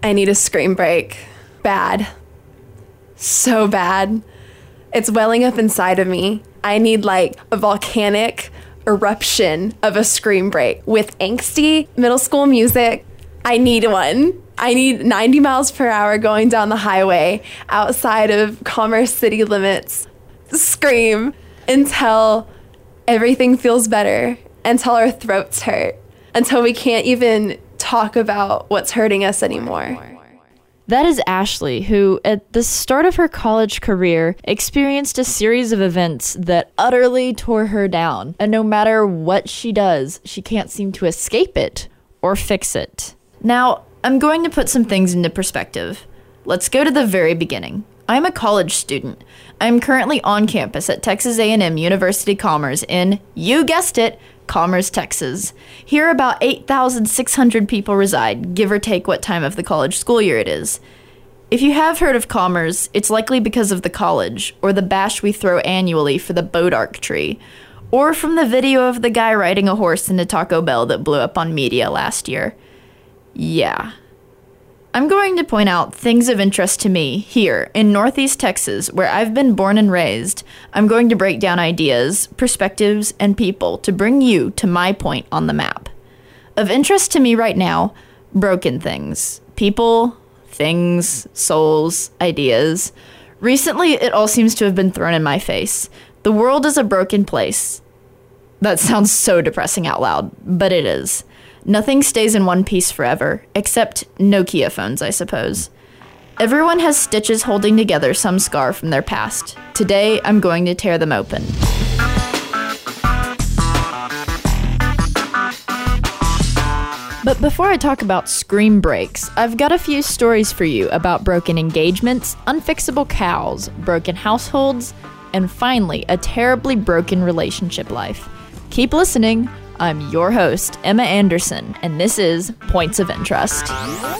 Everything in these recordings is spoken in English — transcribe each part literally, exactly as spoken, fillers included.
I need a scream break. Bad. So bad. It's welling up inside of me. I need like a volcanic eruption of a scream break with angsty middle school music. I need one. I need ninety miles per hour going down the highway outside of Commerce city limits. Scream until everything feels better, until our throats hurt, until we can't even talk about what's hurting us anymore. That is Ashley, who, at the start of her college career, experienced a series of events that utterly tore her down. And no matter what she does, she can't seem to escape it or fix it. Now, I'm going to put some things into perspective. Let's go to the very beginning. I'm a college student. I'm currently on campus at Texas A and M University Commerce in, you guessed it, Commerce, Texas. Here about eight thousand six hundred people reside, give or take what time of the college school year it is. If you have heard of Commerce, it's likely because of the college, or the bash we throw annually for the Bodark tree, or from the video of the guy riding a horse into Taco Bell that blew up on media last year. Yeah. I'm going to point out things of interest to me here in Northeast Texas, where I've been born and raised. I'm going to break down ideas, perspectives, and people to bring you to my point on the map. Of interest to me right now, broken things. People, things, souls, ideas. Recently, it all seems to have been thrown in my face. The world is a broken place. That sounds so depressing out loud, but it is. Nothing stays in one piece forever, except Nokia phones, I suppose. Everyone has stitches holding together some scar from their past. Today, I'm going to tear them open. But before I talk about scream breaks, I've got a few stories for you about broken engagements, unfixable cows, broken households, and finally, a terribly broken relationship life. Keep listening. I'm your host, Emma Anderson, and this is Points of Interest.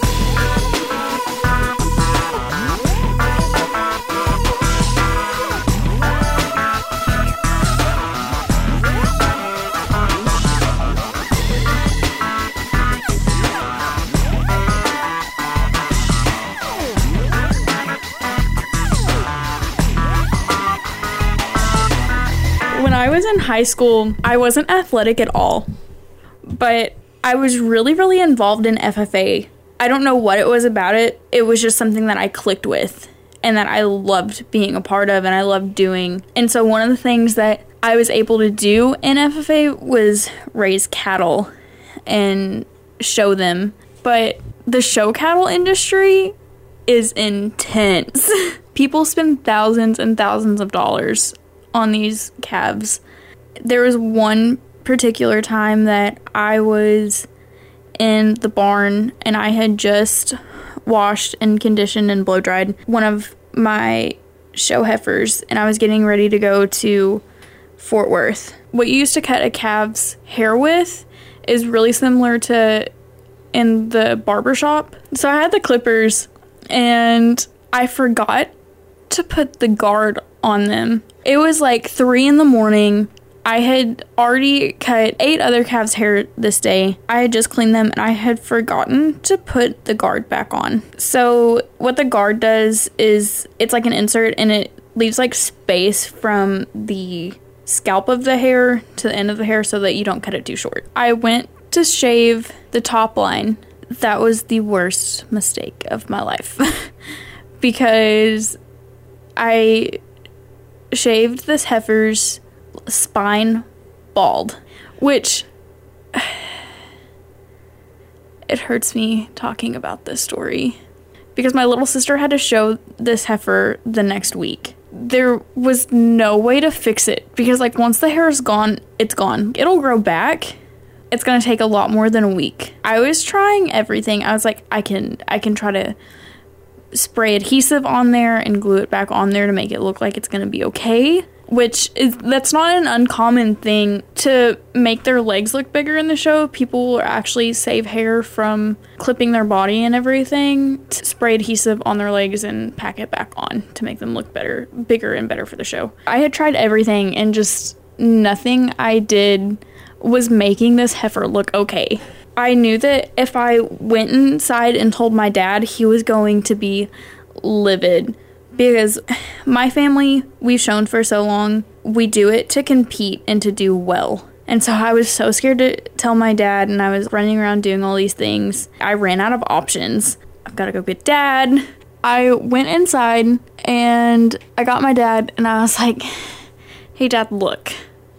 When I was in high school, I wasn't athletic at all, but I was really, really involved in F F A. I don't know what it was about it. It was just something that I clicked with and that I loved being a part of and I loved doing. And so one of the things that I was able to do in F F A was raise cattle and show them. But the show cattle industry is intense. People spend thousands and thousands of dollars on these calves. There was one particular time that I was in the barn and I had just washed and conditioned and blow dried one of my show heifers and I was getting ready to go to Fort Worth. What you used to cut a calf's hair with is really similar to in the barber shop. So I had the clippers and I forgot to put the guard on them. It was like three in the morning. I had already cut eight other calves' hair this day. I had just cleaned them and I had forgotten to put the guard back on. So what the guard does is it's like an insert and it leaves like space from the scalp of the hair to the end of the hair so that you don't cut it too short. I went to shave the top line. That was the worst mistake of my life because I shaved this heifer's spine bald, which it hurts me talking about this story because my little sister had to show this heifer the next week. There was no way to fix it because like once the hair is gone, it's gone. It'll grow back. It's going to take a lot more than a week. I was trying everything. I was like, I can I can try to spray adhesive on there and glue it back on there to make it look like it's going to be okay, which is that's not an uncommon thing to make their legs look bigger in the show. People actually save hair from clipping their body and everything to spray adhesive on their legs and pack it back on to make them look better, bigger and better for the show. I had tried everything and just nothing I did was making this heifer look okay. I knew that if I went inside and told my dad, he was going to be livid. Because my family, we've shown for so long, we do it to compete and to do well. And so I was so scared to tell my dad, and I was running around doing all these things. I ran out of options. I've got to go get dad. I went inside, and I got my dad, and I was like, hey, Dad, look.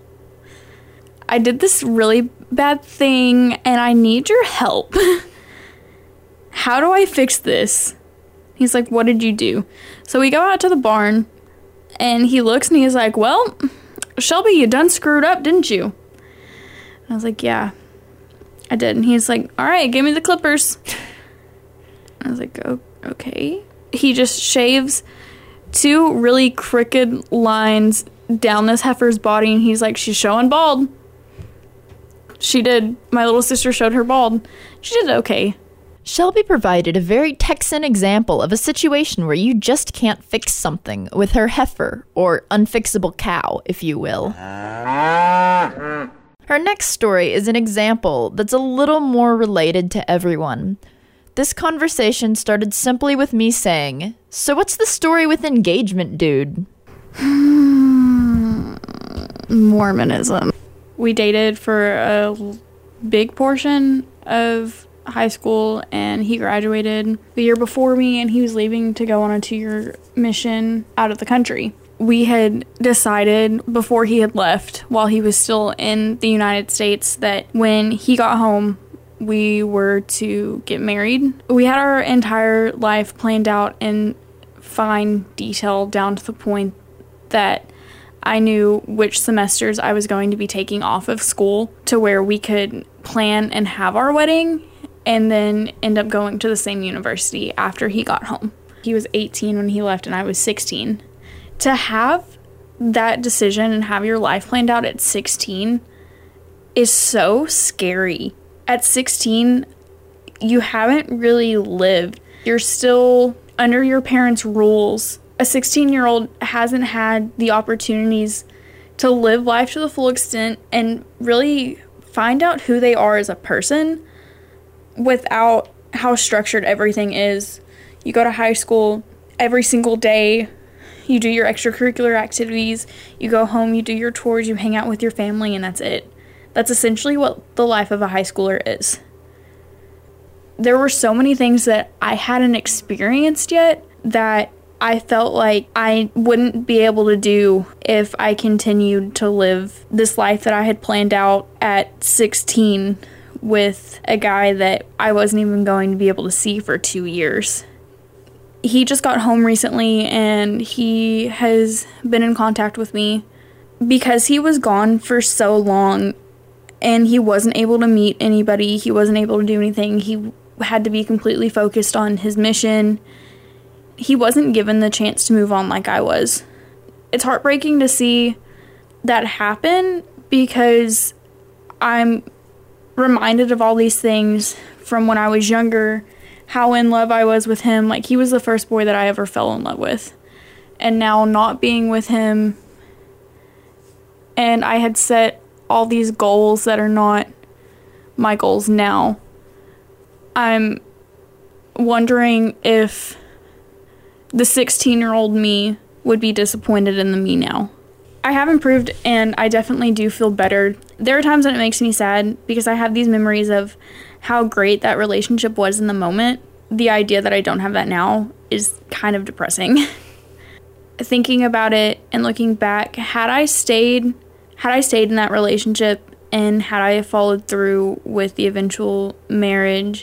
I did this really bad thing, and I need your help. How do I fix this? He's like, what did you do? So we go out to the barn, and he looks, and he's like, well, Shelby, you done screwed up, didn't you? I was like, yeah, I did. And he's like, all right, give me the clippers. I was like, oh, okay. He just shaves two really crooked lines down this heifer's body, and he's like, she's showing bald. She did. My little sister showed her bald. She did okay. Shelby provided a very Texan example of a situation where you just can't fix something with her heifer, or unfixable cow, if you will. Her next story is an example that's a little more related to everyone. This conversation started simply with me saying, so what's the story with engagement, dude? Mormonism. We dated for a big portion of high school, and he graduated the year before me, and he was leaving to go on a two-year mission out of the country. We had decided before he had left, while he was still in the United States, that when he got home, we were to get married. We had our entire life planned out in fine detail, down to the point that I knew which semesters I was going to be taking off of school to where we could plan and have our wedding and then end up going to the same university after he got home. He was eighteen when he left, and I was sixteen. To have that decision and have your life planned out at sixteen is so scary. At sixteen, you haven't really lived. You're still under your parents' rules. A sixteen-year-old hasn't had the opportunities to live life to the full extent and really find out who they are as a person without how structured everything is. You go to high school every single day. You do your extracurricular activities. You go home, you do your chores, you hang out with your family, and that's it. That's essentially what the life of a high schooler is. There were so many things that I hadn't experienced yet that I felt like I wouldn't be able to do if I continued to live this life that I had planned out at sixteen with a guy that I wasn't even going to be able to see for two years. He just got home recently, and he has been in contact with me because he was gone for so long and he wasn't able to meet anybody. He wasn't able to do anything. He had to be completely focused on his mission. He wasn't given the chance to move on like I was. It's heartbreaking to see that happen because I'm reminded of all these things from when I was younger, how in love I was with him. Like, he was the first boy that I ever fell in love with. And now not being with him, and I had set all these goals that are not my goals now. I'm wondering if the sixteen-year-old me would be disappointed in the me now. I have improved, and I definitely do feel better. There are times when it makes me sad because I have these memories of how great that relationship was in the moment. The idea that I don't have that now is kind of depressing. Thinking about it and looking back, had I stayed, had I stayed in that relationship and had I followed through with the eventual marriage,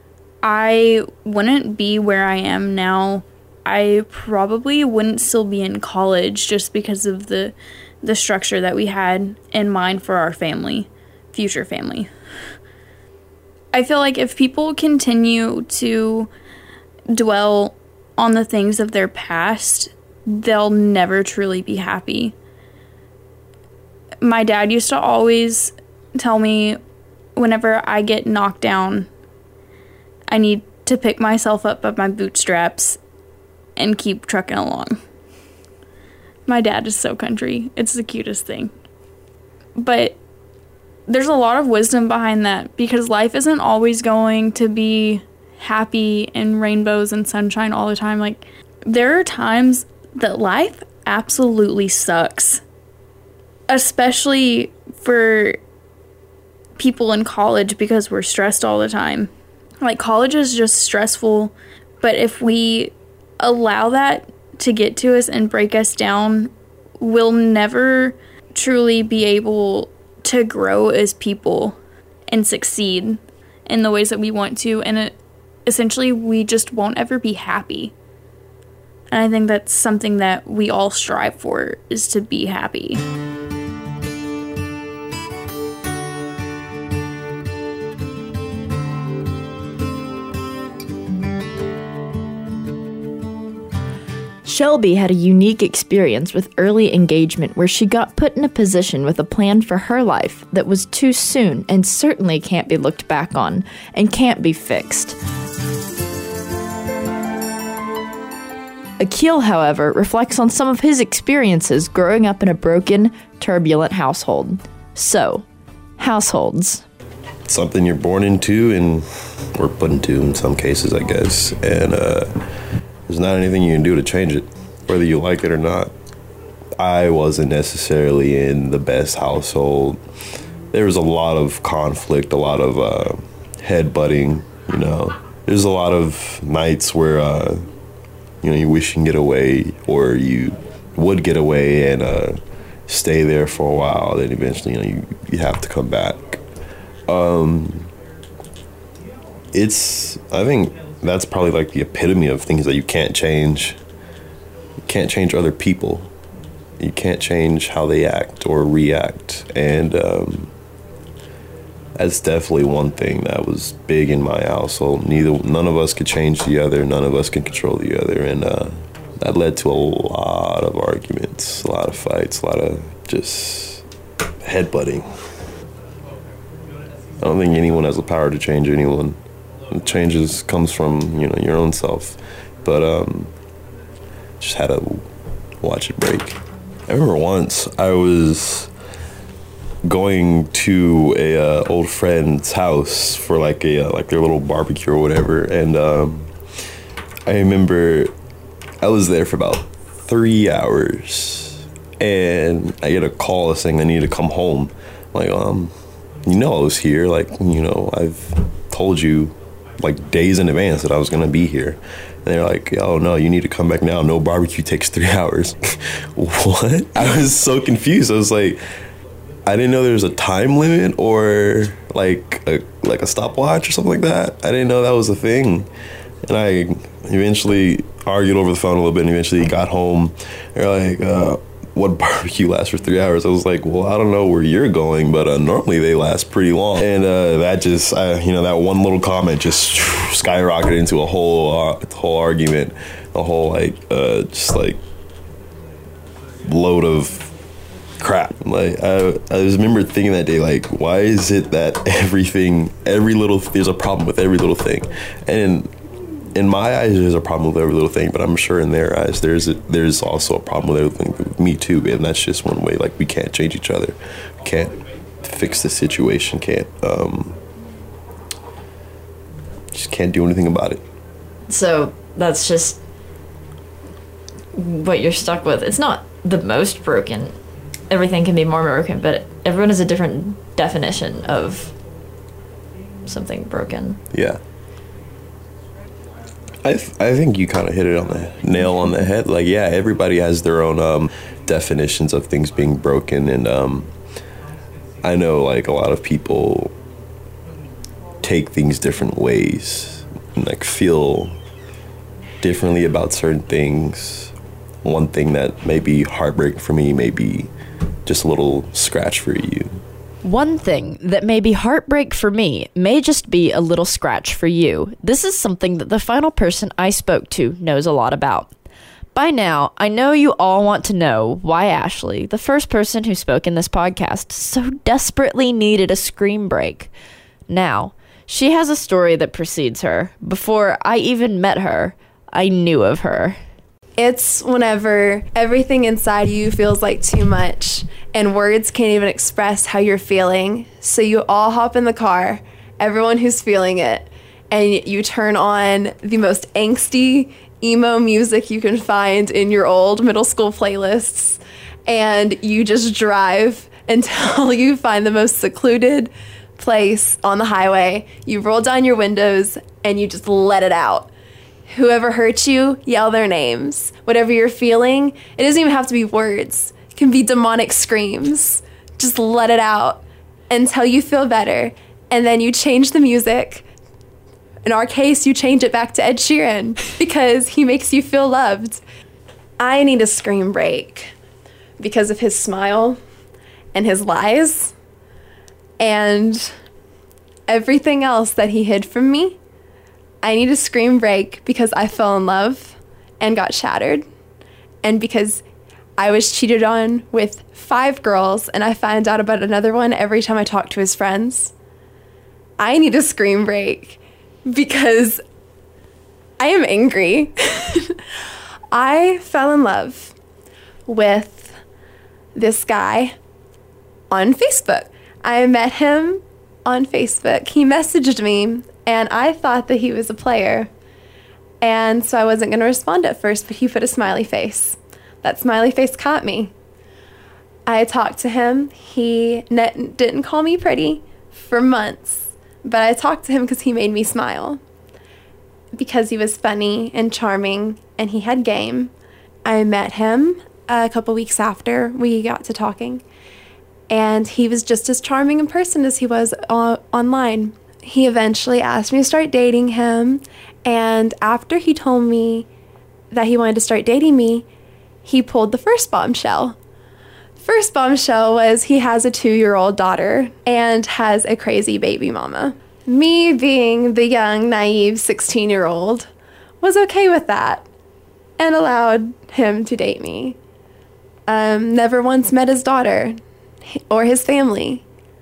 I wouldn't be where I am now. I probably wouldn't still be in college just because of the the structure that we had in mind for our family, future family. I feel like if people continue to dwell on the things of their past, they'll never truly be happy. My dad used to always tell me whenever I get knocked down, I need to pick myself up by my bootstraps and keep trucking along. My dad is so country. It's the cutest thing. But there's a lot of wisdom behind that, because life isn't always going to be happy and rainbows and sunshine all the time. Like, there are times that life absolutely sucks, especially for people in college, because we're stressed all the time. Like, college is just stressful, but if we allow that to get to us and break us down, we'll never truly be able to grow as people and succeed in the ways that we want to, and it, essentially we just won't ever be happy. And I think that's something that we all strive for, is to be happy. Shelby had a unique experience with early engagement where she got put in a position with a plan for her life that was too soon and certainly can't be looked back on and can't be fixed. Akil, however, reflects on some of his experiences growing up in a broken, turbulent household. So, households. Something you're born into and or put into in some cases, I guess. And uh, there's not anything you can do to change it, whether you like it or not. I wasn't necessarily in the best household. There was a lot of conflict, a lot of uh, headbutting, you know. There's a lot of nights where, uh, you know, you wish you can get away, or you would get away and uh, stay there for a while. Then eventually, you know, you, you have to come back. Um, it's, I think that's probably like the epitome of things that you can't change. You can't change other people. You can't change how they act or react. And um, that's definitely one thing that was big in my household. Neither, none of us could change the other. None of us can control the other. And uh, that led to a lot of arguments, a lot of fights, a lot of just headbutting. I don't think anyone has the power to change anyone. Changes comes from, you know, your own self. But um, just had to watch it break. I remember once I was going to a uh, old friend's house for like a uh, like their little barbecue or whatever, and um, I remember I was there for about three hours, and I get a call saying I need to come home. I'm like, um, you know, I was here. Like, you know, I've told you like days in advance that I was gonna be here. And they're like, oh no, you need to come back now. No barbecue takes three hours. What? I was so confused. I was like, I didn't know there was a time limit or like a like a stopwatch or something like that. I didn't know that was a thing. And I eventually argued over the phone a little bit and eventually got home. They're like, uh, what barbecue lasts for three hours? I was like, well, I don't know where you're going, but uh, normally they last pretty long. And uh, that just, uh, you know, that one little comment just skyrocketed into a whole, uh, whole argument, a whole like, uh, just like load of crap. Like I, I just remember thinking that day, like, why is it that everything, every little, there's a problem with every little thing, and in my eyes, there's a problem with every little thing, but I'm sure in their eyes, there's a, there's also a problem with everything with me too, and that's just one way. Like, we can't change each other, we can't fix the situation, can't, um, just can't do anything about it. So that's just what you're stuck with. It's not the most broken. Everything can be more broken, but everyone has a different definition of something broken. Yeah. I th- I think you kind of hit it on the nail on the head. Like, yeah, everybody has their own um, definitions of things being broken, and um, I know like a lot of people take things different ways and like feel differently about certain things. One thing that may be heartbreaking for me may be just a little scratch for you. One thing that may be heartbreak for me may just be a little scratch for you. This is something that the final person I spoke to knows a lot about. By now, I know you all want to know why Ashley, the first person who spoke in this podcast, so desperately needed a scream break. Now, she has a story that precedes her. Before I even met her, I knew of her. It's whenever everything inside you feels like too much and words can't even express how you're feeling. So you all hop in the car, everyone who's feeling it, and you turn on the most angsty emo music you can find in your old middle school playlists, and you just drive until you find the most secluded place on the highway. You roll down your windows and you just let it out. Whoever hurt you, yell their names. Whatever you're feeling, it doesn't even have to be words. It can be demonic screams. Just let it out until you feel better. And then you change the music. In our case, you change it back to Ed Sheeran because he makes you feel loved. I need a scream break because of his smile and his lies and everything else that he hid from me. I need a scream break because I fell in love and got shattered, and because I was cheated on with five girls and I find out about another one every time I talk to his friends. I need a scream break because I am angry. I fell in love with this guy on Facebook. I met him on Facebook. He messaged me, and I thought that he was a player. And so I wasn't going to respond at first, but he put a smiley face. That smiley face caught me. I talked to him. He ne- didn't call me pretty for months, but I talked to him because he made me smile. Because he was funny and charming, and he had game. I met him a couple weeks after we got to talking, and he was just as charming in person as he was uh, online. He eventually asked me to start dating him, and after he told me that he wanted to start dating me, he pulled the first bombshell. First bombshell was he has a two-year-old daughter and has a crazy baby mama. Me, being the young, naive sixteen-year-old, was okay with that and allowed him to date me. Um, never once met his daughter or his family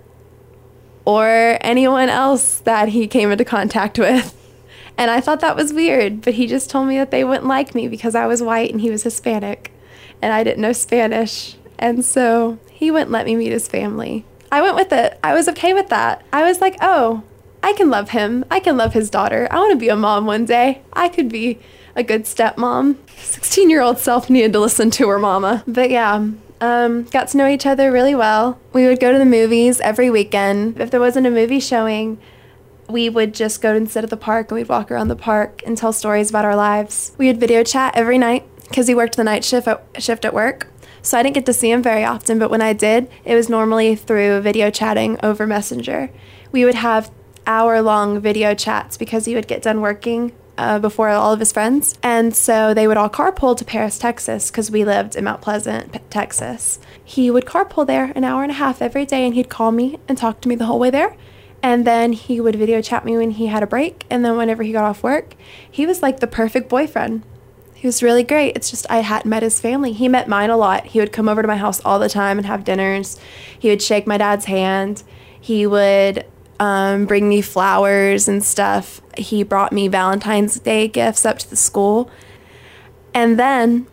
or anyone else that he came into contact with. And I thought that was weird, but he just told me that they wouldn't like me because I was white and he was Hispanic and I didn't know Spanish. And so he wouldn't let me meet his family. I went with it. I was okay with that. I was like, oh, I can love him. I can love his daughter. I want to be a mom one day. I could be a good stepmom. sixteen-year-old self needed to listen to her mama. But yeah, um, got to know each other really well. We would go to the movies every weekend. If there wasn't a movie showing, we would just go and sit at the park, and we'd walk around the park and tell stories about our lives. We would video chat every night because he worked the night shift at, shift at work. So I didn't get to see him very often, but when I did, it was normally through video chatting over Messenger. We would have hour-long video chats because he would get done working uh, before all of his friends. And so they would all carpool to Paris, Texas, because we lived in Mount Pleasant, P- Texas. He would carpool there an hour and a half every day, and he'd call me and talk to me the whole way there. And then he would video chat me when he had a break. And then whenever he got off work, he was like the perfect boyfriend. He was really great. It's just I hadn't met his family. He met mine a lot. He would come over to my house all the time and have dinners. He would shake my dad's hand. He would um, bring me flowers and stuff. He brought me Valentine's Day gifts up to the school. And then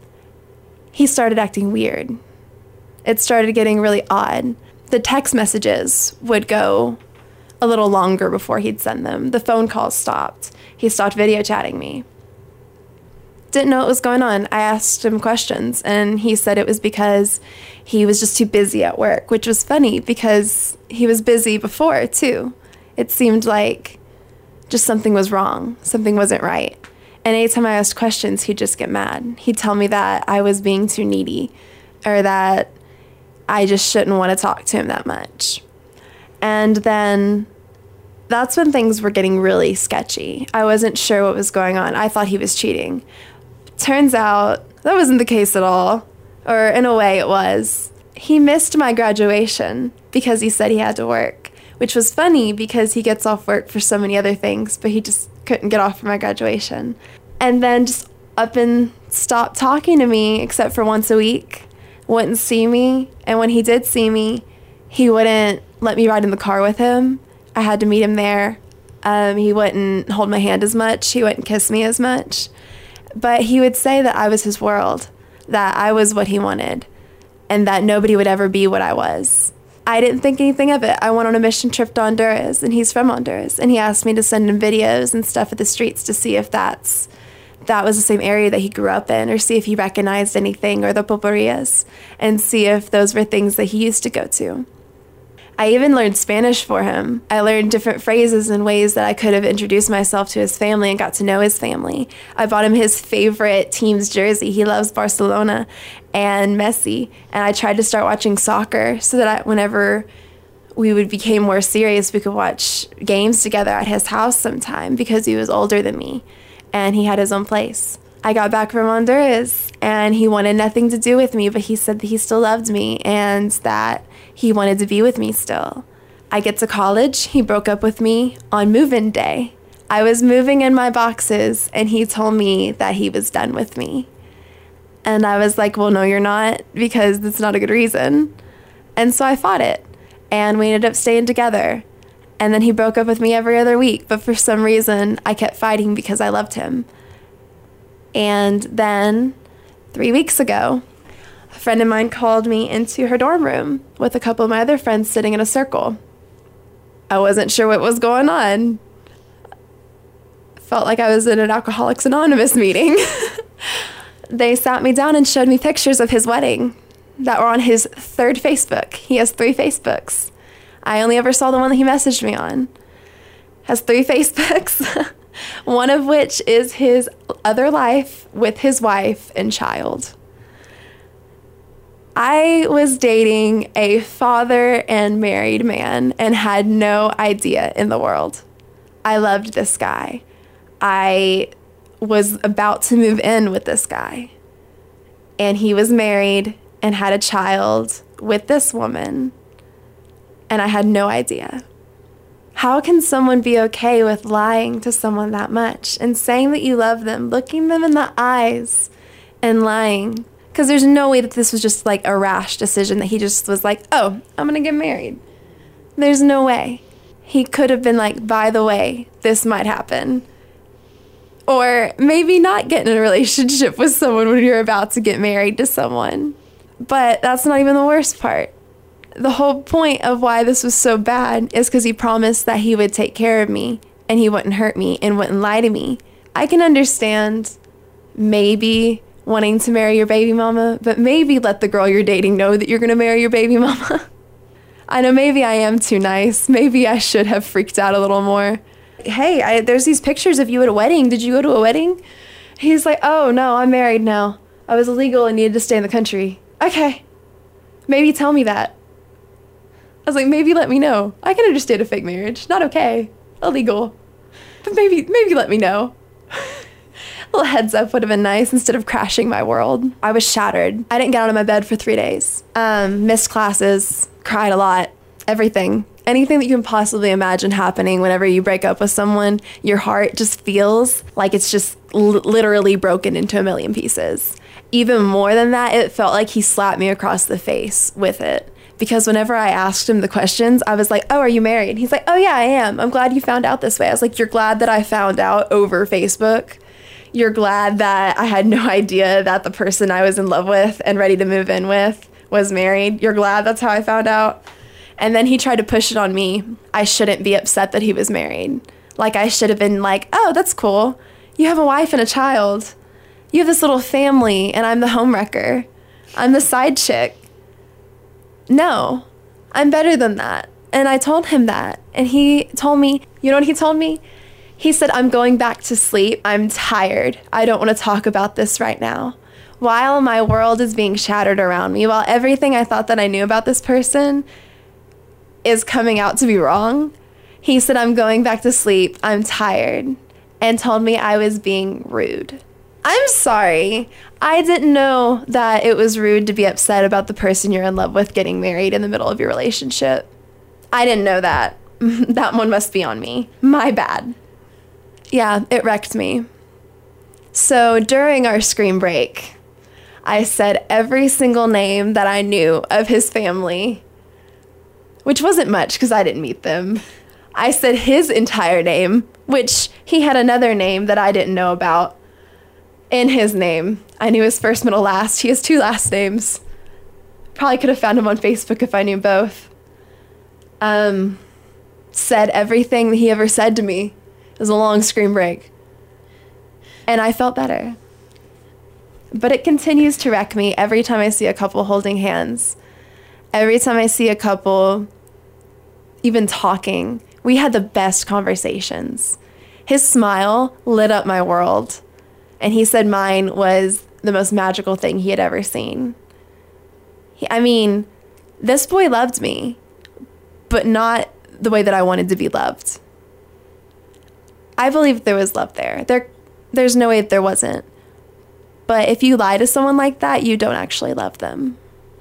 he started acting weird. It started getting really odd. The text messages would go a little longer before he'd send them. The phone calls stopped. He stopped video chatting me. Didn't know what was going on. I asked him questions, and he said it was because he was just too busy at work, which was funny because he was busy before, too. It seemed like just something was wrong. Something wasn't right. And anytime I asked questions, he'd just get mad. He'd tell me that I was being too needy or that I just shouldn't want to talk to him that much. And then that's when things were getting really sketchy. I wasn't sure what was going on. I thought he was cheating. Turns out that wasn't the case at all, or in a way it was. He missed my graduation because he said he had to work, which was funny because he gets off work for so many other things, but he just couldn't get off for my graduation. And then just up and stopped talking to me except for once a week. Wouldn't see me, and when he did see me, he wouldn't let me ride in the car with him. I had to meet him there. Um, he wouldn't hold my hand as much. He wouldn't kiss me as much. But he would say that I was his world, that I was what he wanted, and that nobody would ever be what I was. I didn't think anything of it. I went on a mission trip to Honduras, and he's from Honduras, and he asked me to send him videos and stuff of the streets to see if that's that was the same area that he grew up in, or see if he recognized anything, or the pulperias, and see if those were things that he used to go to. I even learned Spanish for him. I learned different phrases and ways that I could have introduced myself to his family and got to know his family. I bought him his favorite team's jersey. He loves Barcelona and Messi. And I tried to start watching soccer so that I, whenever we would became more serious, we could watch games together at his house sometime, because he was older than me and he had his own place. I got back from Honduras and he wanted nothing to do with me, but he said that he still loved me and that he wanted to be with me still. I get to college. He broke up with me on move-in day. I was moving in my boxes and he told me that he was done with me. And I was like, well, no, you're not, because that's not a good reason. And so I fought it and we ended up staying together. And then he broke up with me every other week. But for some reason, I kept fighting because I loved him. And then three weeks ago, a friend of mine called me into her dorm room with a couple of my other friends sitting in a circle. I wasn't sure what was going on. Felt like I was in an Alcoholics Anonymous meeting. They sat me down and showed me pictures of his wedding that were on his third Facebook. He has three Facebooks. I only ever saw the one that he messaged me on. Has three Facebooks. One of which is his other life with his wife and child. I was dating a father and married man and had no idea in the world. I loved this guy. I was about to move in with this guy. And he was married and had a child with this woman. And I had no idea. How can someone be okay with lying to someone that much and saying that you love them, looking them in the eyes and lying? Because there's no way that this was just like a rash decision that he just was like, oh, I'm going to get married. There's no way. He could have been like, by the way, this might happen. Or maybe not get in a relationship with someone when you're about to get married to someone. But that's not even the worst part. The whole point of why this was so bad is because he promised that he would take care of me and he wouldn't hurt me and wouldn't lie to me. I can understand maybe wanting to marry your baby mama, but maybe let the girl you're dating know that you're going to marry your baby mama. I know maybe I am too nice. Maybe I should have freaked out a little more. Hey, I, there's these pictures of you at a wedding. Did you go to a wedding? He's like, oh, no, I'm married now. I was illegal and needed to stay in the country. Okay. Maybe tell me that. I was like, maybe let me know. I can understand a fake marriage. Not okay. Illegal. But maybe, maybe let me know. A little heads up would have been nice instead of crashing my world. I was shattered. I didn't get out of my bed for three days. Um, missed classes. Cried a lot. Everything. Anything that you can possibly imagine happening whenever you break up with someone, your heart just feels like it's just l- literally broken into a million pieces. Even more than that, it felt like he slapped me across the face with it. Because whenever I asked him the questions, I was like, oh, are you married? He's like, oh, yeah, I am. I'm glad you found out this way. I was like, you're glad that I found out over Facebook? You're glad that I had no idea that the person I was in love with and ready to move in with was married? You're glad that's how I found out? And then he tried to push it on me. I shouldn't be upset that he was married. Like, I should have been like, oh, that's cool. You have a wife and a child. You have this little family, and I'm the homewrecker. I'm the side chick. No, I'm better than that. And I told him that. And he told me, you know what he told me? He said, I'm going back to sleep. I'm tired. I don't want to talk about this right now. While my world is being shattered around me, while everything I thought that I knew about this person is coming out to be wrong, he said, I'm going back to sleep. I'm tired. And told me I was being rude. I'm sorry. I didn't know that it was rude to be upset about the person you're in love with getting married in the middle of your relationship. I didn't know that. That one must be on me. My bad. Yeah, it wrecked me. So during our screen break, I said every single name that I knew of his family, which wasn't much because I didn't meet them. I said his entire name, which he had another name that I didn't know about. in his name. I knew his first, middle, last. He has two last names. Probably could have found him on Facebook if I knew both. Um, said everything that he ever said to me. It was a long screen break. And I felt better. But it continues to wreck me every time I see a couple holding hands. Every time I see a couple even talking. We had the best conversations. His smile lit up my world. And he said mine was the most magical thing he had ever seen. He, I mean, this boy loved me, but not the way that I wanted to be loved. I believe there was love there. There, there's no way that there wasn't. But if you lie to someone like that, you don't actually love them.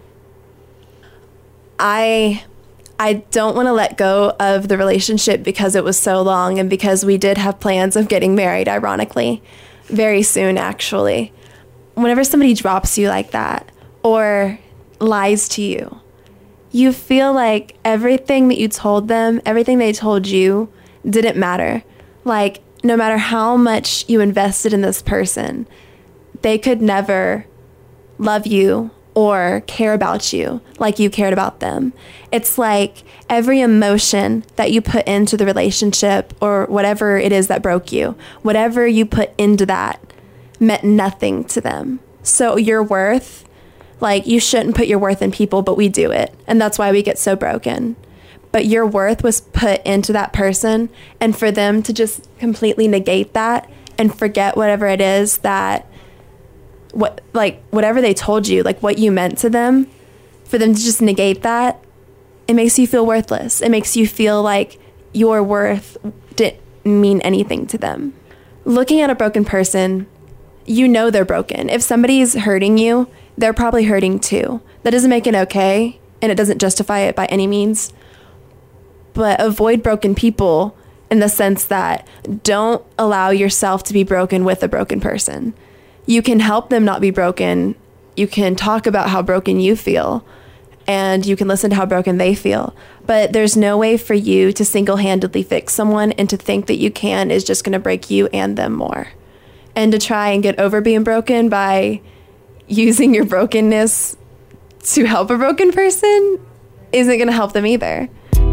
I I don't want to let go of the relationship because it was so long and because we did have plans of getting married, ironically, very soon, actually. Whenever somebody drops you like that or lies to you, you feel like everything that you told them, everything they told you didn't matter. Like, no matter how much you invested in this person, they could never love you or care about you like you cared about them. It's like every emotion that you put into the relationship or whatever it is that broke you, whatever you put into that meant nothing to them. So your worth, like, you shouldn't put your worth in people, but we do it. And that's why we get so broken. But your worth was put into that person, and for them to just completely negate that and forget whatever it is that what like whatever they told you, like what you meant to them, for them to just negate that, it makes you feel worthless. It makes you feel like your worth didn't mean anything to them. Looking at a broken person, you know they're broken. If somebody's hurting you, they're probably hurting too. That doesn't make it okay, and it doesn't justify it by any means. But avoid broken people in the sense that don't allow yourself to be broken with a broken person. You can help them not be broken. You can talk about how broken you feel, and you can listen to how broken they feel. But there's no way for you to single-handedly fix someone, and to think that you can is just going to break you and them more. And to try and get over being broken by using your brokenness to help a broken person isn't going to help them either.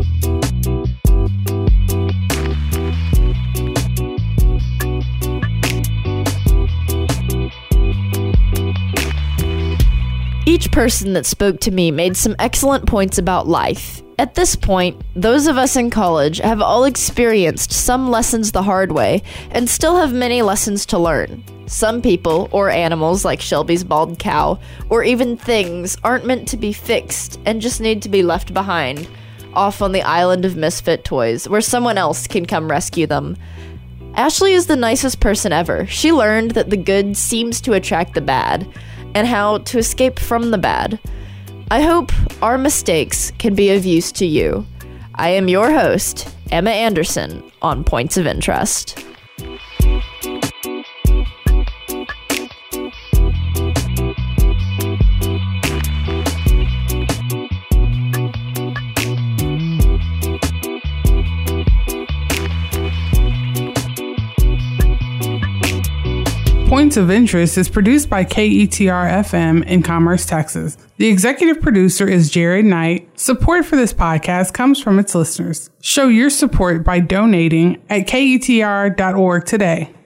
Each person that spoke to me made some excellent points about life. At this point, those of us in college have all experienced some lessons the hard way and still have many lessons to learn. Some people, or animals like Shelby's bald cow, or even things, aren't meant to be fixed and just need to be left behind, off on the island of misfit toys, where someone else can come rescue them. Ashley is the nicest person ever. She learned that the good seems to attract the bad, and how to escape from the bad. I hope our mistakes can be of use to you. I am your host, Emma Anderson, on Points of Interest. Points of Interest is produced by K E T R F M in Commerce, Texas. The executive producer is Jared Knight. Support for this podcast comes from its listeners. Show your support by donating at K E T R dot org today.